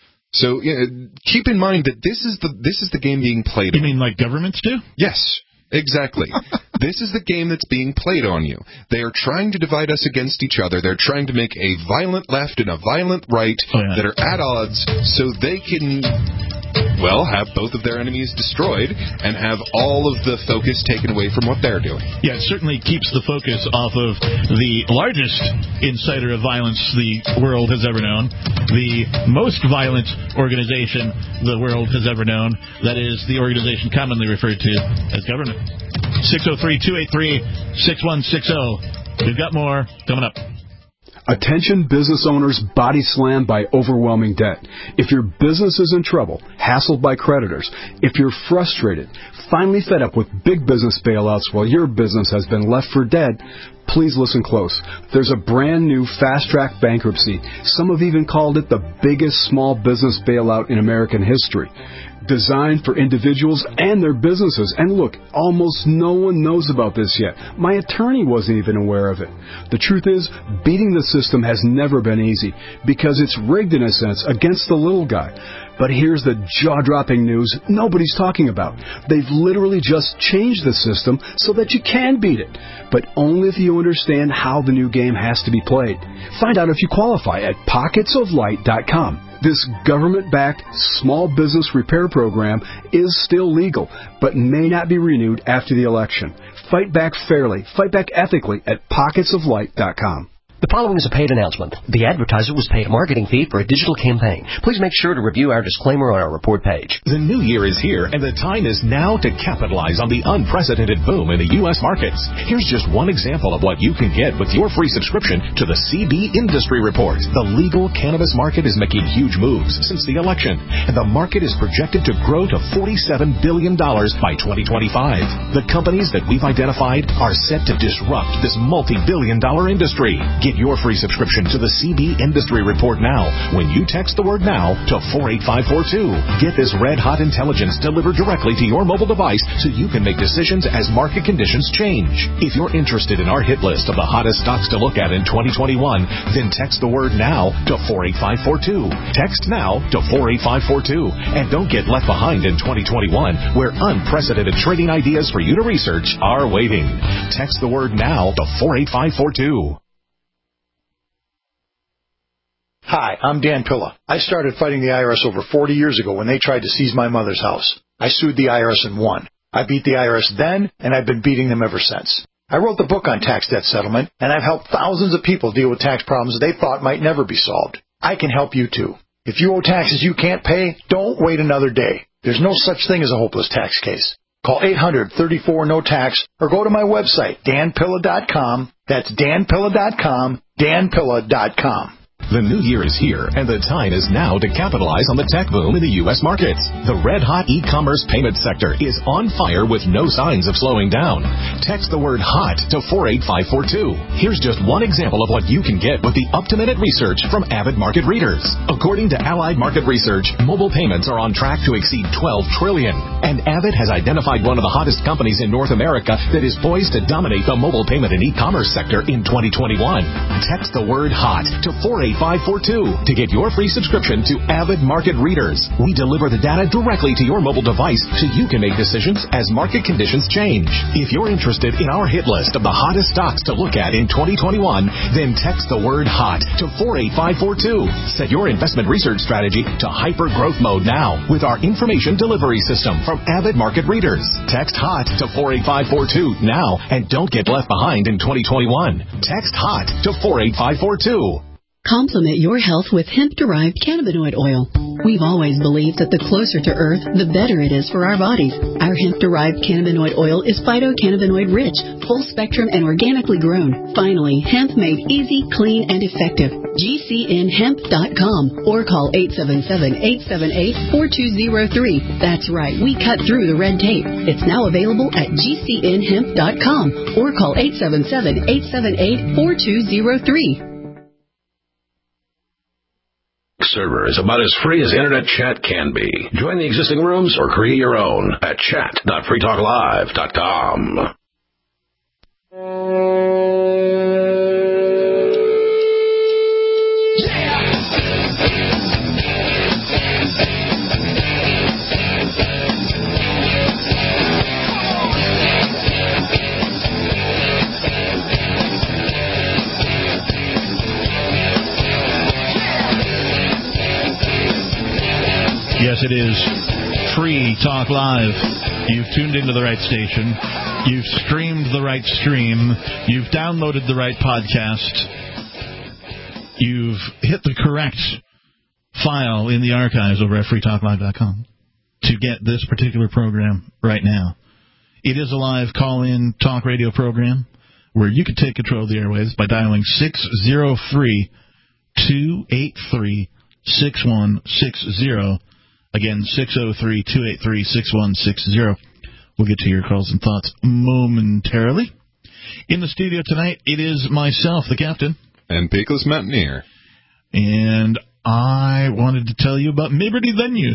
So you know, keep in mind that this is the this is the game being played. You on. mean like governments do? Yes. Exactly. This is the game that's being played on you. They are trying to divide us against each other. They're trying to make a violent left and a violent right oh, yeah. that are at odds so they can, well, have both of their enemies destroyed and have all of the focus taken away from what they're doing. Yeah, it certainly keeps the focus off of the largest inciter of violence the world has ever known, the most violent organization the world has ever known, that is the organization commonly referred to as government. six oh three, two eight three, six one six oh. We've got more coming up. Attention business owners body slammed by overwhelming debt. If your business is in trouble, hassled by creditors, if you're frustrated, finally fed up with big business bailouts while your business has been left for dead, please listen close. There's a brand new fast-track bankruptcy. Some have even called it the biggest small business bailout in American history. Designed for individuals and their businesses. And look, almost no one knows about this yet. My attorney wasn't even aware of it. The truth is, beating the system has never been easy because it's rigged in a sense against the little guy. But here's the jaw-dropping news nobody's talking about. They've literally just changed the system so that you can beat it, but only if you understand how the new game has to be played. Find out if you qualify at pockets of light dot com. This government-backed small business repair program is still legal, but may not be renewed after the election. Fight back fairly, fight back ethically at pockets of light dot com. The following is a paid announcement. The advertiser was paid a marketing fee for a digital campaign. Please make sure to review our disclaimer on our report page. The new year is here, and the time is now to capitalize on the unprecedented boom in the U S markets. Here's just one example of what you can get with your free subscription to the C B Industry Report. The legal cannabis market is making huge moves since the election, and the market is projected to grow to forty-seven billion dollars by twenty twenty-five. The companies that we've identified are set to disrupt this multi-billion dollar industry. Get your free subscription to the C B Industry Report now when you text the word NOW to four eight five four two. Get this red-hot intelligence delivered directly to your mobile device so you can make decisions as market conditions change. If you're interested in our hit list of the hottest stocks to look at in twenty twenty-one, then text the word NOW to four eight five four two. Text NOW to four eight five four two. And don't get left behind in twenty twenty-one, where unprecedented trading ideas for you to research are waiting. Text the word NOW to four eight five four two. Hi, I'm Dan Pilla. I started fighting the I R S over forty years ago when they tried to seize my mother's house. I sued the I R S and won. I beat the I R S then, and I've been beating them ever since. I wrote the book on tax debt settlement, and I've helped thousands of people deal with tax problems they thought might never be solved. I can help you too. If you owe taxes you can't pay, don't wait another day. There's no such thing as a hopeless tax case. Call eight hundred, thirty-four, no tax or go to my website, dan pilla dot com. That's dan pilla dot com, dan pilla dot com. The new year is here, and the time is now to capitalize on the tech boom in the U S markets. The red-hot e-commerce payment sector is on fire with no signs of slowing down. Text the word HOT to four eight five four two. Here's just one example of what you can get with the up-to-minute research from Avid Market Readers. According to Allied Market Research, mobile payments are on track to exceed twelve trillion dollars, and Avid has identified one of the hottest companies in North America that is poised to dominate the mobile payment and e-commerce sector in twenty twenty-one. Text the word HOT to four eight five four two to get your free subscription to Avid Market Readers. We deliver the data directly to your mobile device so you can make decisions as market conditions change. If you're interested in our hit list of the hottest stocks to look at in twenty twenty-one, then text the word HOT to four eight five four two. Set your investment research strategy to hyper growth mode now with our information delivery system from Avid Market Readers. Text HOT to four eight five four two now and don't get left behind in twenty twenty-one. Text HOT to four eight five four two. Complement your health with hemp-derived cannabinoid oil. We've always believed that the closer to Earth, the better it is for our bodies. Our hemp-derived cannabinoid oil is phytocannabinoid-rich, full-spectrum, and organically grown. Finally, hemp made easy, clean, and effective. G C N hemp dot com or call eight seven seven, eight seven eight, four two zero three. That's right, we cut through the red tape. It's now available at G C N hemp dot com or call eight seven seven, eight seven eight, four two zero three. Server is about as free as internet chat can be. Join the existing rooms or create your own at chat dot free talk live dot com. Yes, it is Free Talk Live. You've tuned into the right station. You've streamed the right stream. You've downloaded the right podcast. You've hit the correct file in the archives over at free talk live dot com to get this particular program right now. It is a live call-in talk radio program where you can take control of the airwaves by dialing six zero three, two eight three, six one six zero. Again, six zero three, two eight three, six one six zero. We'll get to your calls and thoughts momentarily. In the studio tonight, it is myself, the captain. And Peakless Mountaineer. And I wanted to tell you about Liberty Venue.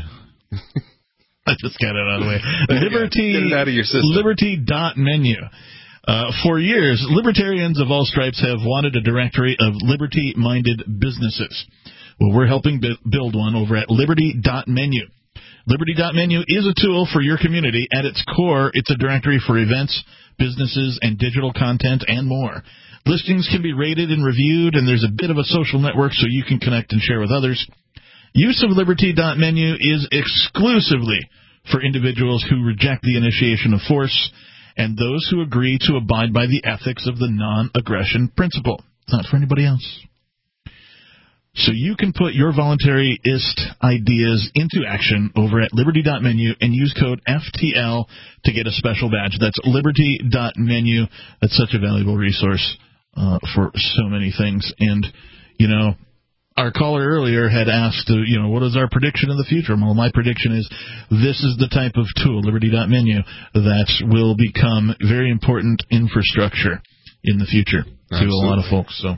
I just got it out of the way. Liberty, Get it out of your system. Liberty dot menu. Uh, for years, libertarians of all stripes have wanted a directory of liberty-minded businesses. Well, we're helping build one over at Liberty dot menu. Liberty dot menu is a tool for your community. At its core, it's a directory for events, businesses, and digital content, and more. Listings can be rated and reviewed, and there's a bit of a social network so you can connect and share with others. Use of Liberty dot menu is exclusively for individuals who reject the initiation of force and those who agree to abide by the ethics of the non-aggression principle. It's not for anybody else. So you can put your voluntarist ideas into action over at Liberty dot menu and use code F T L to get a special badge. That's Liberty dot menu. That's such a valuable resource uh, for so many things. And, you know, our caller earlier had asked, uh, you know, what is our prediction of the future? Well, my prediction is this is the type of tool, Liberty dot menu, that will become very important infrastructure in the future Absolutely. To a lot of folks. So.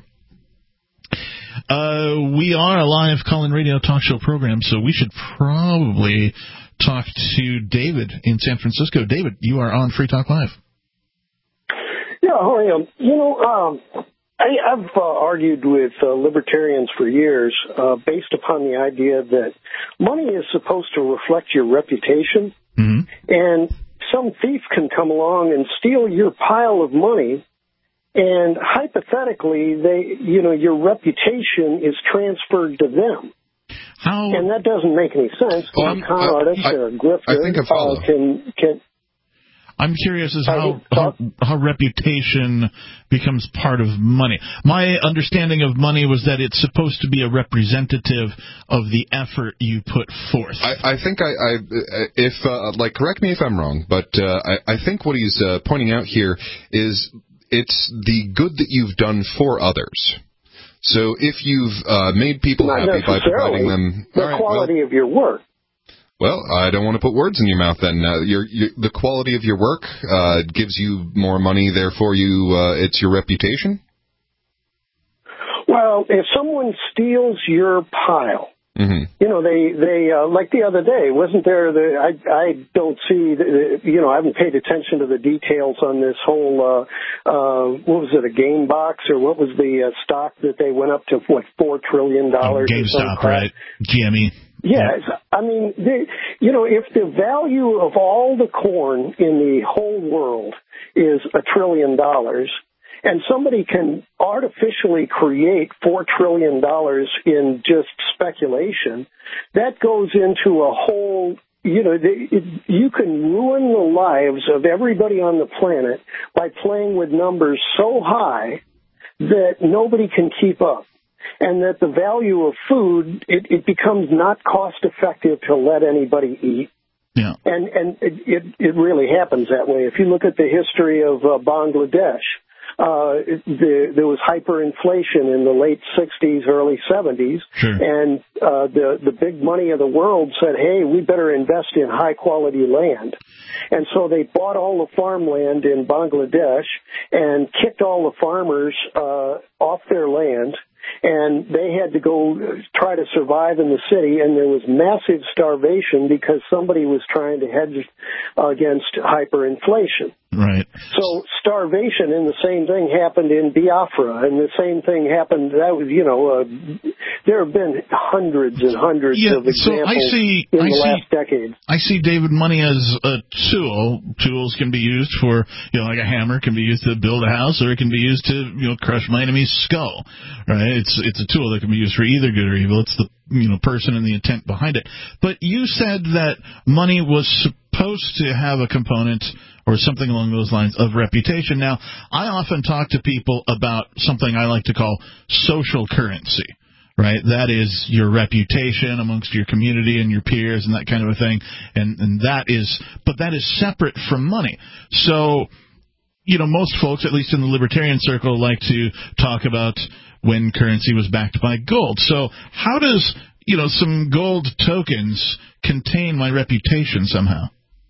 Uh, we are a live call-in radio talk show program, so we should probably talk to David in San Francisco. David, you are on Free Talk Live. Yeah, how are you? You know, um, I, I've uh, argued with uh, libertarians for years uh, based upon the idea that money is supposed to reflect your reputation, mm-hmm. and some thief can come along and steal your pile of money. And hypothetically, they, you know, your reputation is transferred to them. How? And that doesn't make any sense. Well, a con artist I, or a grifter I think I follow. Uh, can can. I'm curious as how, how how reputation becomes part of money. My understanding of money was that it's supposed to be a representative of the effort you put forth. I, I think I, I if uh, like correct me if I'm wrong, but uh, I, I think what he's uh, pointing out here is it's the good that you've done for others. So if you've uh, made people Not happy by providing them the all right, quality well, of your work. Well, I don't want to put words in your mouth then. Uh, your, your, the quality of your work uh, gives you more money, therefore you uh, it's your reputation? Well, if someone steals your pile, mm-hmm. you know, they, they uh, like the other day, wasn't there, the, I, I don't see, the, you know, I haven't paid attention to the details on this whole, uh, uh, what was it, a game box, or what was the uh, stock that they went up to, what, four trillion dollars? Oh, GameStop, right, G M E. Yes, I mean, they, you know, if the value of all the corn in the whole world is a trillion dollars, and somebody can artificially create four trillion dollars in just speculation, that goes into a whole, you know, it, you can ruin the lives of everybody on the planet by playing with numbers so high that nobody can keep up. And that the value of food, it, it becomes not cost effective to let anybody eat. Yeah. And and it, it, it really happens that way. If you look at the history of uh, Bangladesh, uh, it, the, there was hyperinflation in the late sixties, early seventies, sure. and uh, the, the big money of the world said, hey, we better invest in high-quality land. And so they bought all the farmland in Bangladesh and kicked all the farmers uh, off their land, and they had to go try to survive in the city, and there was massive starvation because somebody was trying to hedge against hyperinflation. Right. So starvation, and the same thing happened in Biafra, and the same thing happened, that was, you know, uh, there have been hundreds and hundreds yeah, of examples so I see, in I the see, last decade. I see, David, money as a tool. Tools can be used for, you know, like a hammer can be used to build a house, or it can be used to, you know, crush my enemy's skull, right? It's, it's a tool that can be used for either good or evil. It's the, you know, person and the intent behind it. But you said that money was supposed to have a component or something along those lines of reputation. Now, I often talk to people about something I like to call social currency, right? That is your reputation amongst your community and your peers and that kind of a thing. And, and that is, but that is separate from money. So, you know, most folks, at least in the libertarian circle, like to talk about when currency was backed by gold. So how does, you know, some gold tokens contain my reputation somehow?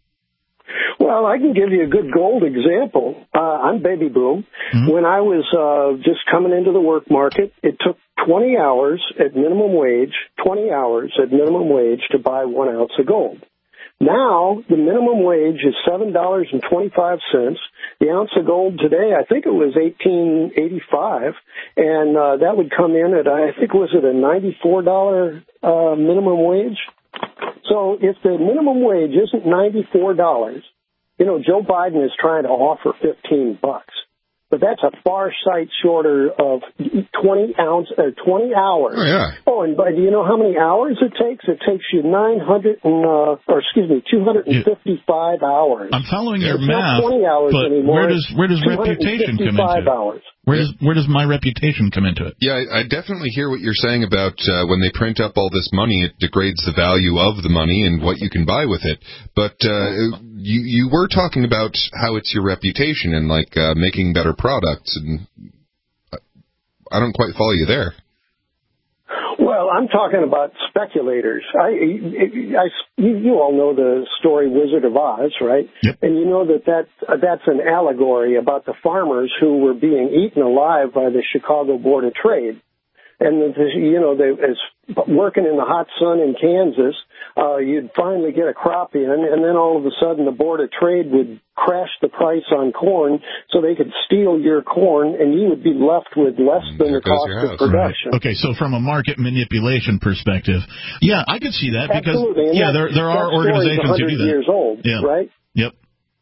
Well, I can give you a good gold example. Uh, I'm baby boom. Mm-hmm. When I was uh, just coming into the work market, it took twenty hours at minimum wage, twenty hours at minimum wage to buy one ounce of gold. Now, the minimum wage is seven dollars and twenty-five cents. The ounce of gold today, I think it was eighteen eighty-five, and uh, that would come in at, I think, was it a ninety-four dollars uh, minimum wage? So if the minimum wage isn't ninety-four dollars, you know, Joe Biden is trying to offer fifteen bucks. But that's a far sight shorter of twenty ounce or twenty hours. Oh yeah. Oh, and but do you know how many hours it takes? It takes you nine hundred and uh, or excuse me, two hundred and fifty-five yeah. hours. I'm following your it's math. Not twenty hours but anymore. Where does where does reputation come into it? Hours. Where does where does my reputation come into it? Yeah, I, I definitely hear what you're saying about uh, when they print up all this money, it degrades the value of the money and what you can buy with it. But uh, you you were talking about how it's your reputation and like uh, making better products, and I don't quite follow you there. Well, I'm talking about speculators. I, I, I, you, you all know the story Wizard of Oz, right? Yep. And you know that, that uh, that's an allegory about the farmers who were being eaten alive by the Chicago Board of Trade. And, the, you know, they, as working in the hot sun in Kansas, uh, you'd finally get a crop in, and then all of a sudden the Board of Trade would crash the price on corn so they could steal your corn, and you would be left with less than the cost of production. Right. Okay, so from a market manipulation perspective, yeah, I could see that because, Absolutely. yeah, that, there there are organizations who do that. years old, yeah. right? Yep.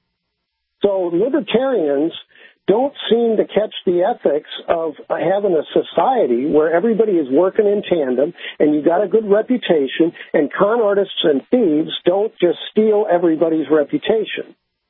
So libertarians don't seem to catch the ethics of having a society where everybody is working in tandem and you got a good reputation, and con artists and thieves don't just steal everybody's reputation.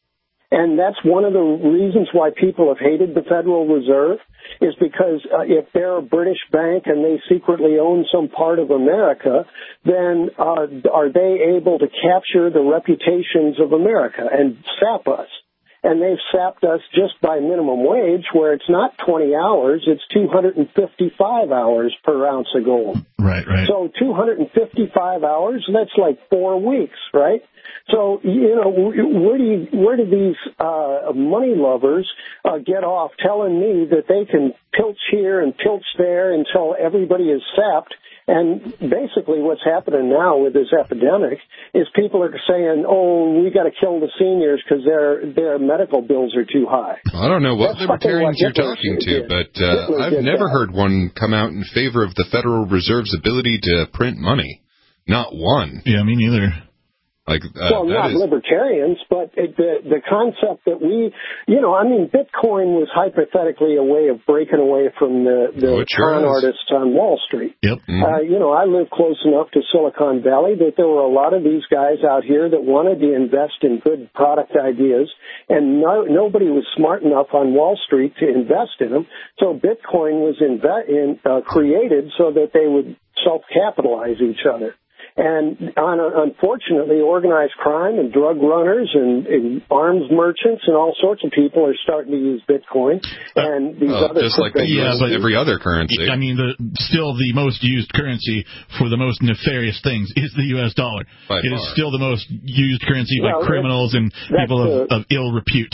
And that's one of the reasons why people have hated the Federal Reserve, is because uh, if they're a British bank and they secretly own some part of America, then uh, are they able to capture the reputations of America and sap us? And they've sapped us just by minimum wage, where it's not twenty hours, it's two hundred fifty-five hours per ounce of gold. Right, right. So two hundred fifty-five hours, that's like four weeks, right? So, you know, where do you, where do these uh, money lovers uh, get off telling me that they can pilch here and pilch there until everybody is sapped? And basically what's happening now with this epidemic is people are saying, oh, we got to kill the seniors because their their medical bills are too high. I don't know what That's libertarians what you're talking to, did. but uh, I've never that. heard one come out in favor of the Federal Reserve's ability to print money. Not one. Yeah, me neither. Like, uh, well, not is... libertarians, but it, the the concept that we, you know, I mean, Bitcoin was hypothetically a way of breaking away from the, the oh, con sure artists on Wall Street. Yep. Mm-hmm. Uh, you know, I live close enough to Silicon Valley that there were a lot of these guys out here that wanted to invest in good product ideas, and no, nobody was smart enough on Wall Street to invest in them. So Bitcoin was inve- in, uh, created so that they would self-capitalize each other. And on, unfortunately, organized crime and drug runners and, and arms merchants and all sorts of people are starting to use Bitcoin. And these oh, other just like they yeah, use but, every other currency. I mean, the still the most used currency for the most nefarious things is the U S dollar. By it far. is still the most used currency well, by criminals and people of, a, of ill repute.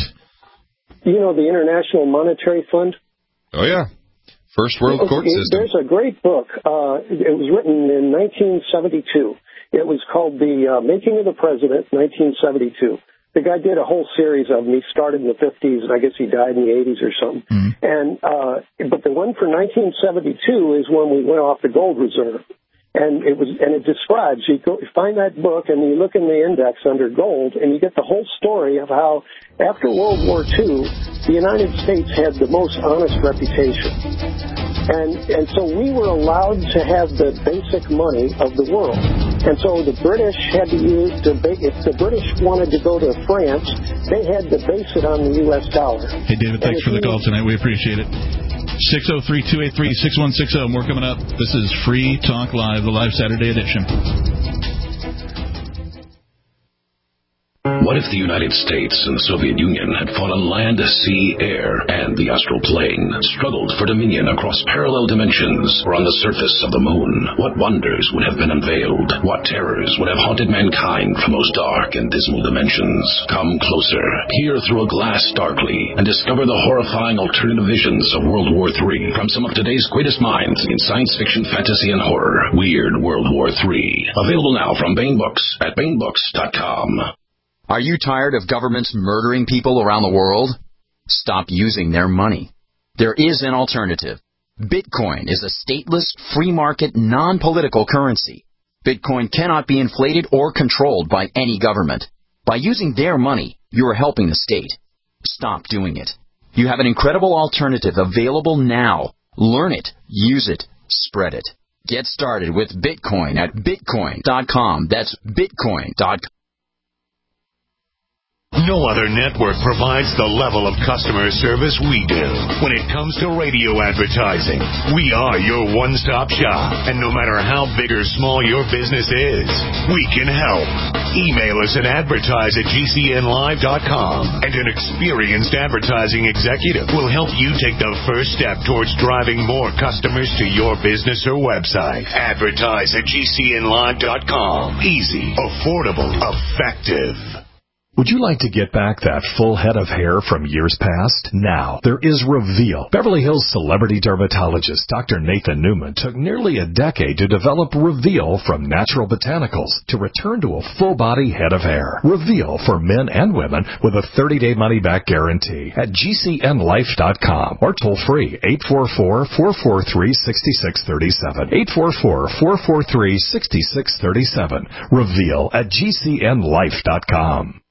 You know, the International Monetary Fund? Oh, yeah. First world okay, court system. There's a great book. Uh, it was written in nineteen seventy-two. It was called The uh, Making of the President, nineteen seventy-two. The guy did a whole series of them. He started in the fifties, and I guess he died in the eighties or something. Mm-hmm. And uh, but the one for nineteen seventy-two is when we went off the gold reserve. And it was, and it describes, you go, you find that book and you look in the index under gold and you get the whole story of how after World War Two, the United States had the most honest reputation. And, and so we were allowed to have the basic money of the world. And so the British had to use, the, if the British wanted to go to France, they had to base it on the U S dollar. Hey, David, thanks for the call tonight. We appreciate it. six oh three, two eight three, six one six oh. More coming up. This is Free Talk Live, the live Saturday edition. What if the United States and the Soviet Union had fought on land, sea, air, and the astral plane, struggled for dominion across parallel dimensions or on the surface of the moon? What wonders would have been unveiled? What terrors would have haunted mankind from those dark and dismal dimensions? Come closer, peer through a glass darkly, and discover the horrifying alternative visions of World War Three from some of today's greatest minds in science fiction, fantasy, and horror. Weird World War Three. Available now from Baen Books at baen books dot com. Are you tired of governments murdering people around the world? Stop using their money. There is an alternative. Bitcoin is a stateless, free market, non-political currency. Bitcoin cannot be inflated or controlled by any government. By using their money, you are helping the state. Stop doing it. You have an incredible alternative available now. Learn it, use it, spread it. Get started with Bitcoin at bitcoin dot com. That's bitcoin dot com. No other network provides the level of customer service we do. When it comes to radio advertising, we are your one-stop shop. And no matter how big or small your business is, we can help. Email us at advertise at g c n live dot com, and an experienced advertising executive will help you take the first step towards driving more customers to your business or website. Advertise at g c n live dot com. Easy, affordable, effective. Would you like to get back that full head of hair from years past? Now, there is Reveal. Beverly Hills celebrity dermatologist Doctor Nathan Newman took nearly a decade to develop Reveal from natural botanicals to return to a full-body head of hair. Reveal for men and women with a thirty-day money-back guarantee at g c n life dot com or toll-free eight four four, four four three, six six three seven. eight four four, four four three, six six three seven. Reveal at g c n life dot com.